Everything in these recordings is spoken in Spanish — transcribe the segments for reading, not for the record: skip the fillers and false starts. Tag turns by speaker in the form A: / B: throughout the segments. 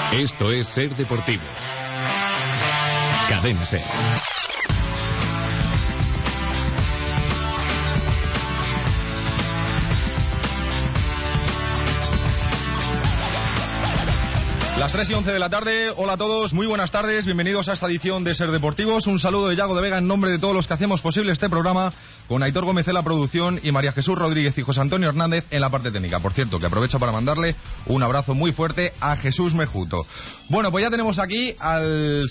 A: Esto es Ser Deportivos. Cadena Ser.
B: Las 3:11 de la tarde, hola a todos, muy buenas tardes, bienvenidos a esta edición de Ser Deportivos. Un saludo de Yago de Vega en nombre de todos los que hacemos posible este programa, con Aitor Gómez en la producción y María Jesús Rodríguez y José Antonio Hernández en la parte técnica. Por cierto, que aprovecho para mandarle un abrazo muy fuerte a Jesús Mejuto. Bueno, pues ya tenemos aquí a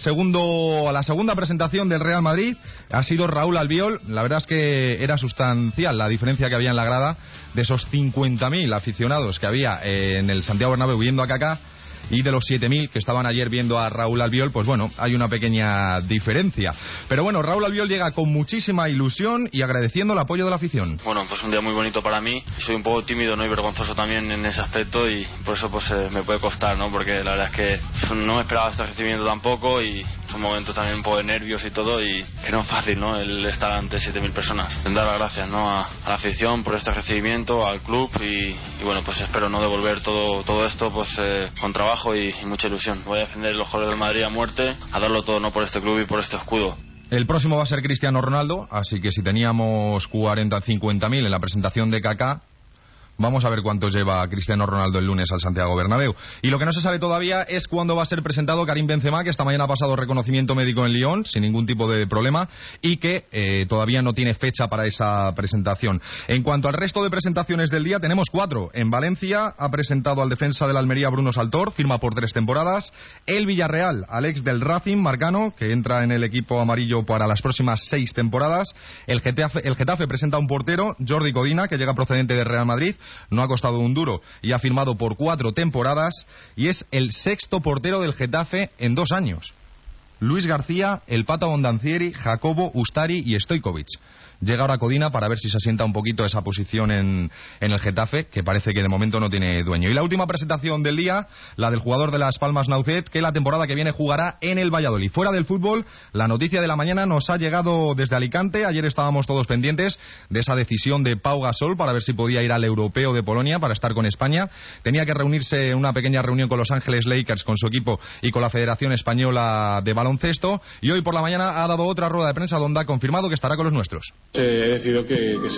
B: la segunda presentación del Real Madrid. Ha sido Raúl Albiol. La verdad es que era sustancial la diferencia que había en la grada de esos 50.000 aficionados que había en el Santiago Bernabéu viendo a Kaká. Y de los 7.000 que estaban ayer viendo a Raúl Albiol, pues bueno, hay una pequeña diferencia. Pero bueno, Raúl Albiol llega con muchísima ilusión y agradeciendo el apoyo de la afición.
C: Bueno, pues un día muy bonito para mí. Soy un poco tímido, ¿no? Y vergonzoso también en ese aspecto, y por eso pues me puede costar, ¿no? Porque la verdad es que no me esperaba este recibimiento tampoco, y son momentos también un poco de nervios y todo, y que no es fácil, ¿no? El estar ante 7.000 personas. Dar las gracias, ¿no? A la afición por este recibimiento, al club, y bueno, pues espero no devolver todo esto pues con trabajo y mucha ilusión. Voy a defender los colores del Madrid a muerte, a darlo todo, ¿no? Por este club y por este escudo.
B: El próximo va a ser Cristiano Ronaldo, así que si teníamos 50.000 en la presentación de Kaká, vamos a ver cuántos lleva Cristiano Ronaldo el lunes al Santiago Bernabéu. Y lo que no se sabe todavía es cuándo va a ser presentado Karim Benzema, que esta mañana ha pasado reconocimiento médico en Lyon sin ningún tipo de problema, y que todavía no tiene fecha para esa presentación. En cuanto al resto de presentaciones del día, tenemos 4. En Valencia ha presentado al defensa de la Almería Bruno Saltor, firma por 3 temporadas. El Villarreal, al ex del Racing, Marcano, que entra en el equipo amarillo para las próximas 6 temporadas. El Getafe presenta a un portero, Jordi Codina, que llega procedente de Real Madrid. No ha costado un duro y ha firmado por 4 temporadas, y es el 6º portero del Getafe en 2 años. Luis García, el Pato Abondancieri, Jacobo, Ustari y Stojkovic. Llega ahora Codina para ver si se asienta un poquito esa posición en el Getafe, que parece que de momento no tiene dueño. Y la última presentación del día, la del jugador de Las Palmas Naucet, que la temporada que viene jugará en el Valladolid. Fuera del fútbol, la noticia de la mañana nos ha llegado desde Alicante. Ayer estábamos todos pendientes de esa decisión de Pau Gasol para ver si podía ir al Europeo de Polonia para estar con España. Tenía que reunirse en una pequeña reunión con Los Ángeles Lakers, con su equipo y con la Federación Española de Baloncesto. Y hoy por la mañana ha dado otra rueda de prensa donde ha confirmado que estará con los nuestros.
D: He decidido que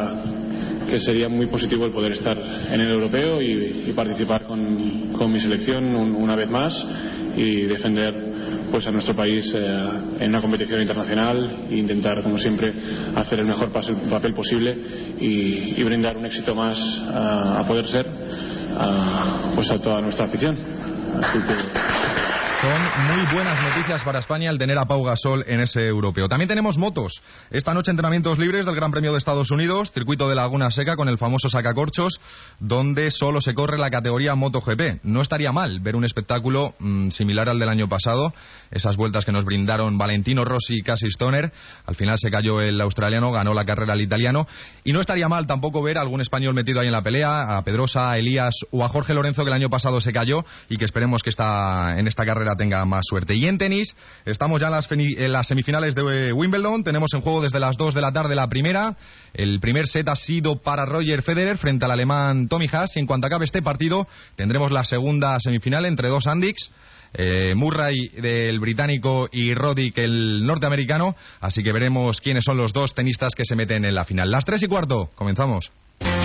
D: sería muy positivo el poder estar en el europeo y participar con mi selección una vez más y defender pues a nuestro país en una competición internacional e intentar, como siempre, hacer el mejor papel posible y brindar un éxito más a poder ser pues a toda nuestra afición. Así que
B: son muy buenas noticias para España el tener a Pau Gasol en ese europeo. También tenemos motos. Esta noche entrenamientos libres del Gran Premio de Estados Unidos, circuito de Laguna Seca con el famoso sacacorchos, donde solo se corre la categoría MotoGP. No estaría mal ver un espectáculo similar al del año pasado, esas vueltas que nos brindaron Valentino Rossi y Casey Stoner. Al final se cayó el australiano, ganó la carrera el italiano, y no estaría mal tampoco ver a algún español metido ahí en la pelea, a Pedrosa, a Elías o a Jorge Lorenzo, que el año pasado se cayó y que esperemos que en esta carrera tenga más suerte. Y en tenis, estamos ya en las semifinales de Wimbledon. Tenemos en juego desde las 2 de la tarde la primera. El primer set ha sido para Roger Federer frente al alemán Tommy Haas, y en cuanto acabe este partido tendremos la segunda semifinal entre 2 Andix, Murray del británico y Roddick el norteamericano, así que veremos quiénes son los 2 tenistas que se meten en la final. Las 3:15, comenzamos.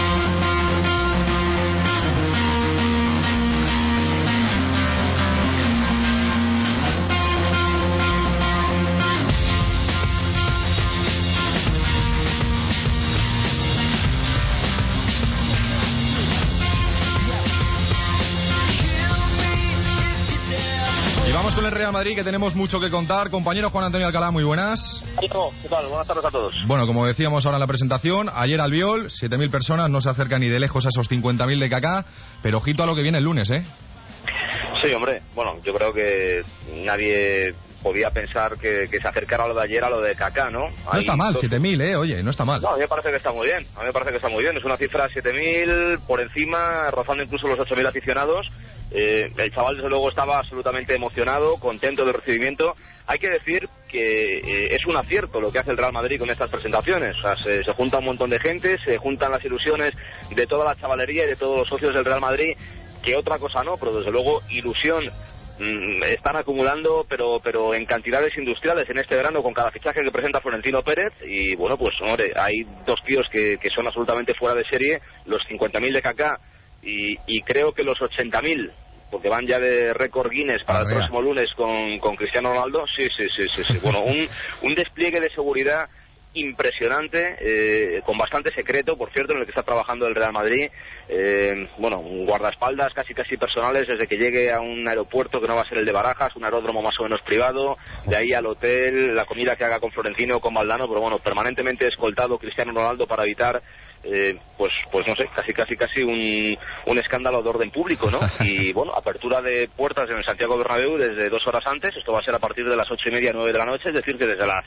B: Con el Real Madrid, que tenemos mucho que contar. Compañero Juan Antonio Alcalá, muy buenas.
E: ¿Qué tal? Buenas tardes a todos.
B: Bueno, como decíamos ahora en la presentación, ayer Albiol, 7.000 personas, no se acerca ni de lejos a esos 50.000 de Kaká, pero ojito a lo que viene el lunes, ¿eh?
E: Sí, hombre, bueno, yo creo que nadie podía pensar que se acercara a lo de ayer a lo de Kaká, ¿no?
B: No está mal, 7.000, oye, no está mal.
E: No, a mí me parece que está muy bien, es una cifra 7.000, por encima, rozando incluso los 8.000 aficionados. El chaval desde luego estaba absolutamente emocionado, contento del recibimiento. Hay que decir que es un acierto lo que hace el Real Madrid con estas presentaciones. O sea, se junta un montón de gente, se juntan las ilusiones de toda la chavalería y de todos los socios del Real Madrid, que otra cosa no, pero desde luego ilusión están acumulando, pero en cantidades industriales en este verano con cada fichaje que presenta Florentino Pérez. Y bueno, pues hombre, hay dos tíos que son absolutamente fuera de serie, los 50.000 de Kaká y creo que los 80.000, porque van ya de récord Guinness para el próximo lunes con Cristiano Ronaldo. Sí. Bueno, un despliegue de seguridad impresionante, con bastante secreto, por cierto, en el que está trabajando el Real Madrid. Bueno, guardaespaldas casi personales desde que llegue a un aeropuerto que no va a ser el de Barajas, un aeródromo más o menos privado, de ahí al hotel, la comida que haga con Florentino, con Valdano, pero bueno, permanentemente escoltado Cristiano Ronaldo para evitar pues no sé, casi un escándalo de orden público, ¿no? Y bueno, apertura de puertas en el Santiago Bernabéu desde 2 horas antes. Esto va a ser a partir de las 8:30, 9 de la noche, es decir, que desde las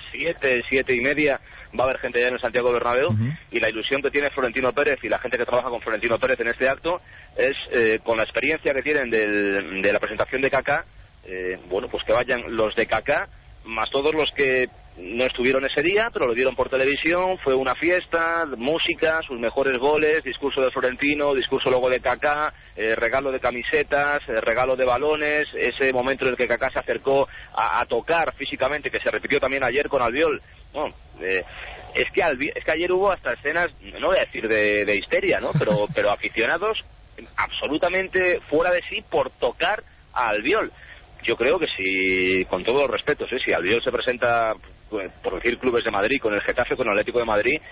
E: 7:30 va a haber gente ya en el Santiago Bernabéu. Y la ilusión que tiene Florentino Pérez y la gente que trabaja con Florentino Pérez en este acto es, con la experiencia que tienen de la presentación de Kaká, bueno, pues que vayan los de Kaká más todos los que no estuvieron ese día, pero lo vieron por televisión. Fue una fiesta, música, sus mejores goles, discurso de Florentino, discurso luego de Kaká, regalo de camisetas, regalo de balones, ese momento en el que Kaká se acercó a tocar físicamente, que se repitió también ayer con Albiol. Bueno, es que ayer hubo hasta escenas, no voy a decir de histeria, ¿no? Pero aficionados absolutamente fuera de sí por tocar a Albiol. Yo creo que si, con todos los respetos, si Albiol se presenta, por decir clubes de Madrid, con el Getafe, con el Atlético de Madrid,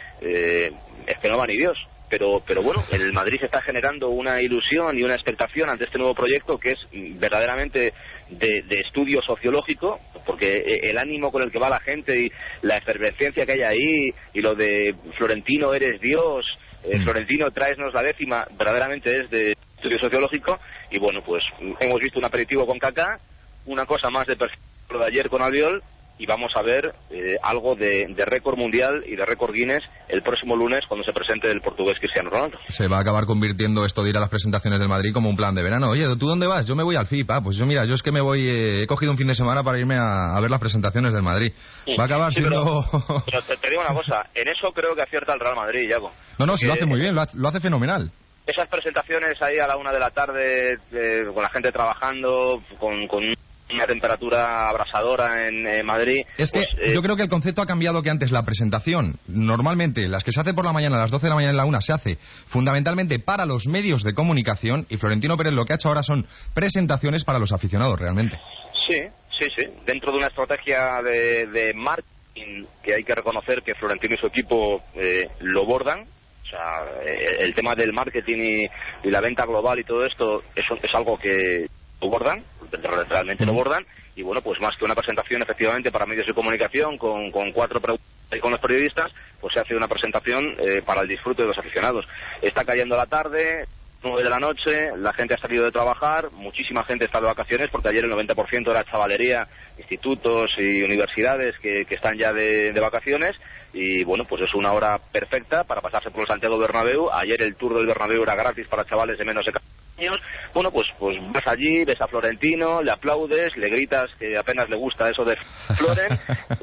E: es que no va ni Dios. Pero bueno, en el Madrid se está generando una ilusión y una expectación ante este nuevo proyecto que es verdaderamente de estudio sociológico, porque el ánimo con el que va la gente y la efervescencia que hay ahí, y lo de Florentino eres Dios, Florentino tráenos la décima, verdaderamente es de estudio sociológico. Y bueno, pues hemos visto un aperitivo con Kaká, una cosa más de perfil de ayer con Albiol, y vamos a ver algo de récord mundial y de récord Guinness el próximo lunes cuando se presente el portugués Cristiano Ronaldo.
B: Se va a acabar convirtiendo esto de ir a las presentaciones del Madrid como un plan de verano. Oye, ¿tú dónde vas? Yo me voy al FIP. Pues yo mira, yo es que me voy, he cogido un fin de semana para irme a ver las presentaciones del Madrid. Va a acabar siendo...
E: Pero te digo una cosa, en eso creo que acierta el Real Madrid, Yago.
B: No, sí lo hace muy bien, lo hace fenomenal.
E: Esas presentaciones ahí a la 1 de la tarde, con la gente trabajando, con una temperatura abrasadora en Madrid.
B: Es que yo creo que el concepto ha cambiado, que antes la presentación, normalmente las que se hace por la mañana, a las 12 de la mañana en la 1, se hace fundamentalmente para los medios de comunicación, y Florentino Pérez lo que ha hecho ahora son presentaciones para los aficionados, realmente.
E: Sí. Dentro de una estrategia de marketing que hay que reconocer que Florentino y su equipo lo bordan. O sea, el tema del marketing y la venta global y todo esto es algo que lo bordan, realmente lo bordan. Y bueno, pues más que una presentación efectivamente para medios de comunicación con 4 preguntas y con los periodistas, pues se hace una presentación para el disfrute de los aficionados. Está cayendo la tarde, 9 de la noche, la gente ha salido de trabajar, muchísima gente está de vacaciones, porque ayer el 90% era chavalería, institutos y universidades que están ya de vacaciones. Y bueno, pues es una hora perfecta para pasarse por el Santiago Bernabéu. Ayer el tour del Bernabéu era gratis para chavales de menos de 14 años. Bueno, pues vas allí, ves a Florentino, le aplaudes, le gritas que apenas le gusta eso de Floren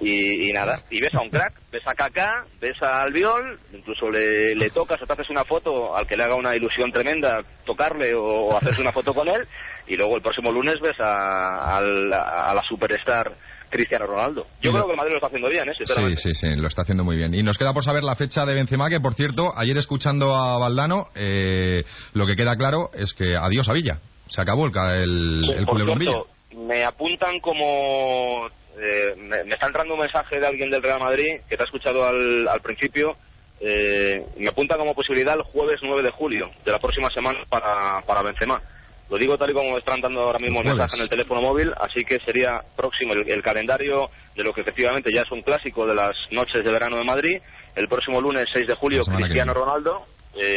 E: y nada. Y ves a un crack, ves a Kaká, ves a Albiol, incluso le tocas o te haces una foto al que le haga una ilusión tremenda tocarle o hacerse una foto con él. Y luego el próximo lunes ves a la superstar Cristiano Ronaldo. Yo creo que el Madrid lo está haciendo bien, sinceramente.
B: Sí, lo está haciendo muy bien. Y nos queda por saber la fecha de Benzema, que por cierto, ayer escuchando a Valdano, lo que queda claro es que adiós a Villa. Se acabó el culebrón Villa.
E: Me apuntan como... me está entrando un mensaje de alguien del Real Madrid que te ha escuchado al principio. Me apunta como posibilidad el jueves 9 de julio de la próxima semana para Benzema. Lo digo tal y como me están dando ahora mismo el mensaje en el teléfono móvil, así que sería próximo el calendario de lo que efectivamente ya es un clásico de las noches de verano de Madrid. El próximo lunes 6 de julio Cristiano Ronaldo,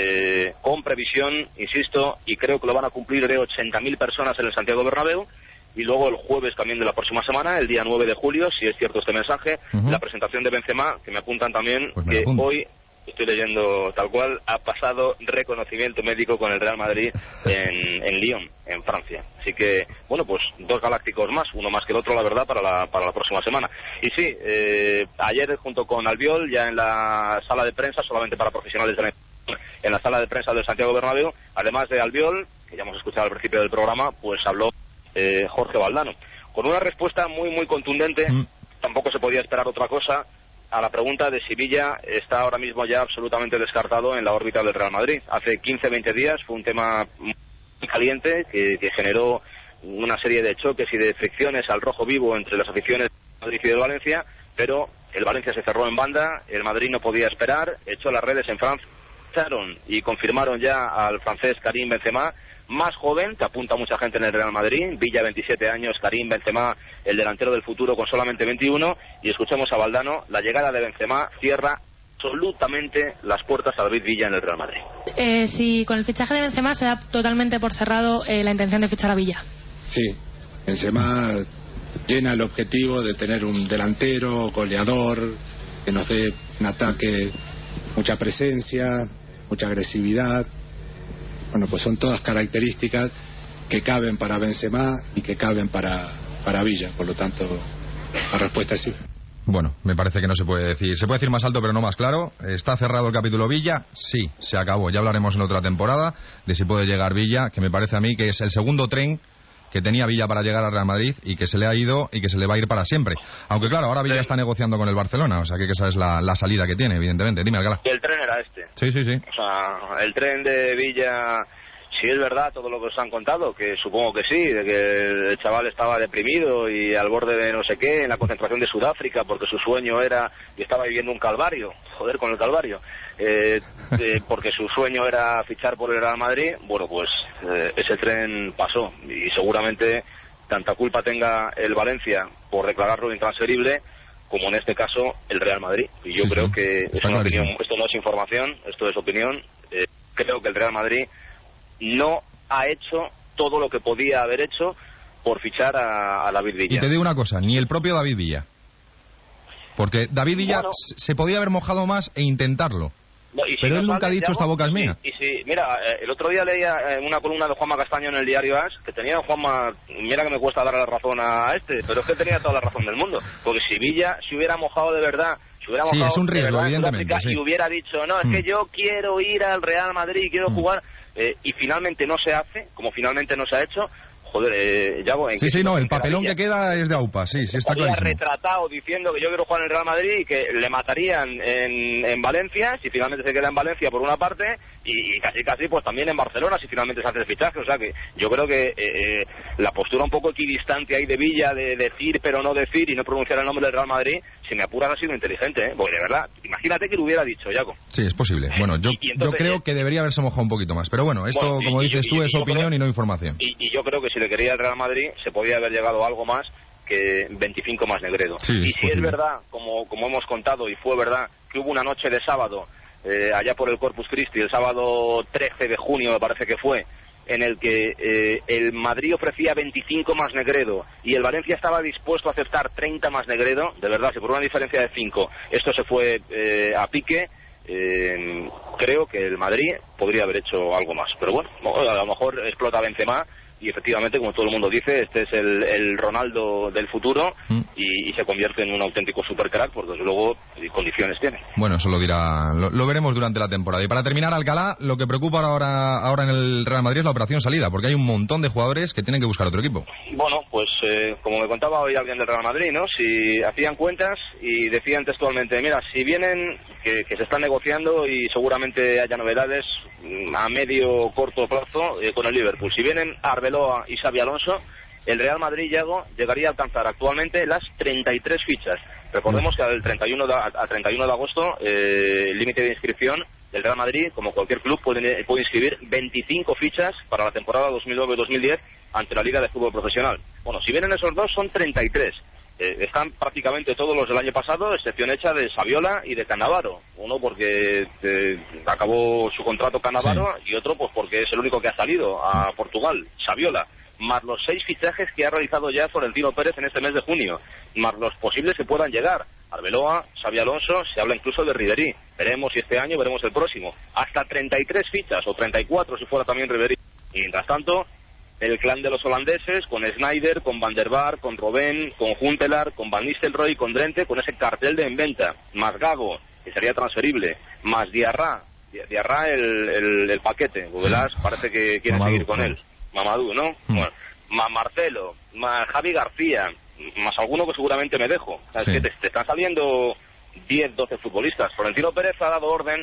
E: con previsión, insisto, y creo que lo van a cumplir de 80.000 personas en el Santiago Bernabéu. Y luego el jueves también de la próxima semana, el día 9 de julio, si es cierto este mensaje, la presentación de Benzema, que me apuntan también que hoy... Estoy leyendo tal cual, ha pasado reconocimiento médico con el Real Madrid en Lyon, en Francia. Así que, bueno, pues 2 galácticos más, uno más que el otro, la verdad, para la próxima semana. Y sí, ayer junto con Albiol, ya en la sala de prensa, solamente para profesionales en la sala de prensa del Santiago Bernabéu, además de Albiol, que ya hemos escuchado al principio del programa, pues habló Jorge Valdano, con una respuesta muy contundente. Tampoco se podía esperar otra cosa a la pregunta de si Villa está ahora mismo ya absolutamente descartado en la órbita del Real Madrid. Hace 15-20 días fue un tema muy caliente que generó una serie de choques y de fricciones al rojo vivo entre las aficiones de Madrid y de Valencia, pero el Valencia se cerró en banda, el Madrid no podía esperar, echó las redes en Francia, y confirmaron ya al francés Karim Benzema, más joven, que apunta mucha gente en el Real Madrid, Villa 27 años, Karim Benzema, el delantero del futuro con solamente 21, y escuchemos a Valdano, la llegada de Benzema cierra absolutamente las puertas a David Villa en el Real Madrid.
A: Si con el fichaje de Benzema se da totalmente por cerrado la intención de fichar a Villa.
F: Sí, Benzema llena el objetivo de tener un delantero, goleador, que nos dé un ataque, mucha presencia, mucha agresividad. Bueno, pues son todas características que caben para Benzema y que caben para Villa, por lo tanto la respuesta es sí.
B: Bueno, me parece que no se puede decir. Se puede decir más alto, pero no más claro. ¿Está cerrado el capítulo Villa? Sí, se acabó. Ya hablaremos en otra temporada de si puede llegar Villa, que me parece a mí que es el segundo tren que tenía Villa para llegar al Real Madrid y que se le ha ido y que se le va a ir para siempre. Aunque claro, ahora Villa está negociando con el Barcelona, o sea que esa es la salida que tiene, evidentemente. Dime, Alcalá.
E: Y el tren era este.
B: Sí.
E: O sea, el tren de Villa... Si es verdad todo lo que os han contado, que supongo que sí, de que el chaval estaba deprimido y al borde de no sé qué, en la concentración de Sudáfrica, porque su sueño era, y estaba viviendo un calvario, joder con el calvario, porque su sueño era fichar por el Real Madrid, bueno pues ese tren pasó, y seguramente tanta culpa tenga el Valencia por declararlo intransferible, como en este caso el Real Madrid. Y yo creo que es una opinión, esto no es información, esto es opinión, creo que el Real Madrid no ha hecho todo lo que podía haber hecho por fichar a David Villa.
B: Y te digo una cosa, ni el propio David Villa. Porque David Villa se podía haber mojado más e intentarlo.
E: No,
B: pero él nunca ha dicho esta boca es mía.
E: Mira, el otro día leía una columna de Juanma Castaño en el diario AS, que tenía Juanma, mira que me cuesta dar la razón a este, pero es que tenía toda la razón del mundo. Porque si Villa se hubiera mojado de verdad,
B: sí, es un riesgo, evidentemente.
E: Y hubiera dicho, no, es que yo quiero ir al Real Madrid, quiero jugar, y finalmente no se hace, como finalmente no se ha hecho. Joder, Yago,
B: sí, no, el papelón que queda es de AUPA, sí, está clarísimo.
E: Retratado diciendo que yo quiero jugar en el Real Madrid y que le matarían en Valencia, si finalmente se queda en Valencia por una parte, y casi pues también en Barcelona, si finalmente se hace el fichaje. O sea que yo creo que la postura un poco equidistante ahí de Villa, de decir pero no decir y no pronunciar el nombre del Real Madrid, si me apuras ha sido inteligente, porque de verdad, imagínate que lo hubiera dicho, Yago.
B: Sí, es posible. Bueno, yo creo que debería haberse mojado un poquito más, pero bueno, esto, como dices tú, es opinión y no información.
E: Y yo creo que si le quería el Real Madrid se podía haber llegado a algo más que 25 más Negredo.
B: Sí,
E: y si es verdad, como hemos contado, y fue verdad, que hubo una noche de sábado allá por el Corpus Christi, el sábado 13 de junio me parece que fue, en el que el Madrid ofrecía 25 más Negredo y el Valencia estaba dispuesto a aceptar 30 más Negredo, de verdad, si por una diferencia de 5 esto se fue a pique, creo que el Madrid podría haber hecho algo más. Pero bueno, a lo mejor explota Benzema y efectivamente, como todo el mundo dice, este es el Ronaldo del futuro y se convierte en un auténtico supercrack, porque desde luego condiciones tiene.
B: Bueno, eso lo veremos durante la temporada. Y para terminar, Alcalá, lo que preocupa ahora en el Real Madrid es la operación salida, porque hay un montón de jugadores que tienen que buscar otro equipo.
E: Bueno, pues como me contaba hoy alguien del Real Madrid, ¿no? Si hacían cuentas y decían textualmente, mira, si vienen, que se están negociando y seguramente haya novedades a medio corto plazo con el Liverpool. Si vienen Arbeloa y Xabi Alonso, el Real Madrid llegaría a alcanzar actualmente las 33 fichas. Recordemos que al 31 de agosto el límite de inscripción del Real Madrid, como cualquier club, puede inscribir 25 fichas para la temporada 2009-2010 ante la Liga de Fútbol Profesional. Bueno, si vienen esos dos son 33. Están prácticamente todos los del año pasado, excepción hecha de Saviola y de Cannavaro. Uno porque acabó su contrato Cannavaro, sí, y otro pues porque es el único que ha salido a Portugal, Saviola. Más los 6 fichajes que ha realizado ya Florentino Pérez en este mes de junio, más los posibles que puedan llegar. Arbeloa, Xabi Alonso, se habla incluso de Ribéry. Veremos si este año, veremos el próximo. Hasta 33 fichas, o 34 si fuera también Ribéry. Y mientras tanto, el clan de los holandeses, con Sneijder, con Van der Vaart, con Robben, con Huntelaar, con Van Nistelrooy, con Drenthe, con ese cartel de en venta, más Gago, que sería transferible, más Diarra el paquete. Godelás parece que quiere seguir con él. Mamadou, ¿no? Bueno, más Marcelo, más Javi García, más alguno que seguramente me dejo. O sea, sí. Es que te están saliendo 10, 12 futbolistas. Florentino Pérez ha dado orden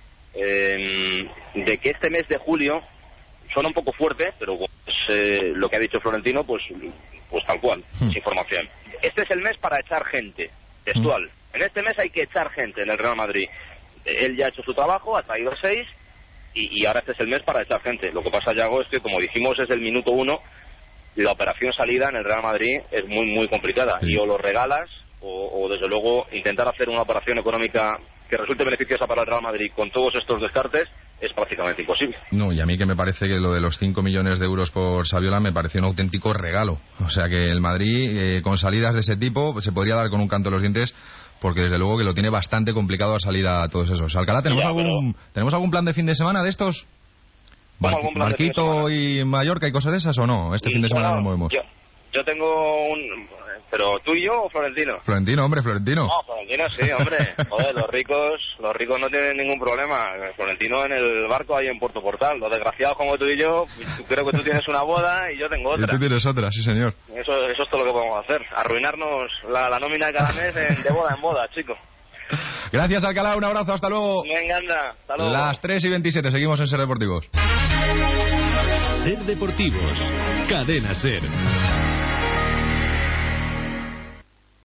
E: de que este mes de julio, suena un poco fuerte, pero lo que ha dicho Florentino, pues tal cual, es información. Este es el mes para echar gente, textual. En este mes hay que echar gente en el Real Madrid. Él ya ha hecho su trabajo, ha traído 6, y ahora este es el mes para echar gente. Lo que pasa, Yago, es que, como dijimos, es el minuto 1, la operación salida en el Real Madrid es muy, muy complicada. Sí. Y o lo regalas, o desde luego intentar hacer una operación económica que resulte beneficiosa para el Real Madrid con todos estos descartes es prácticamente imposible.
B: No, y a mí que me parece que lo de los 5 millones de euros por Saviola me pareció un auténtico regalo. O sea que el Madrid, con salidas de ese tipo, se podría dar con un canto en los dientes, porque desde luego que lo tiene bastante complicado a salida a todos esos. Alcalá, ¿tenemos algún plan de fin de semana de estos? ¿Marquito y Mallorca y cosas de esas o no? Este fin de semana nos movemos.
E: Yo tengo un... ¿Pero tú y yo o Florentino?
B: Florentino, hombre, Florentino.
E: No, Florentino sí, hombre. Joder, los ricos no tienen ningún problema. Florentino en el barco ahí en Puerto Portal. Los desgraciados como tú y yo, creo que tú tienes una boda y yo tengo otra.
B: Y tú tienes otra, sí señor.
E: Eso es todo lo que podemos hacer. Arruinarnos la nómina de cada mes de boda en boda, chico.
B: Gracias, Alcalá, un abrazo, hasta luego.
E: Venga, anda, hasta luego.
B: Las 3:27, seguimos en Ser Deportivos.
G: Ser Deportivos, Cadena Ser.